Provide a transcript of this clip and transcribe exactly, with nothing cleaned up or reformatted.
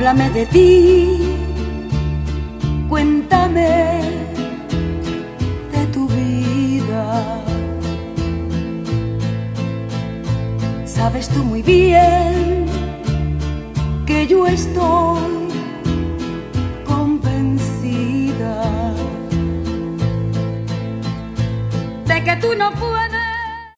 Háblame de ti, cuéntame de tu vida. Sabes tú muy bien que yo estoy convencida de que tú no puedes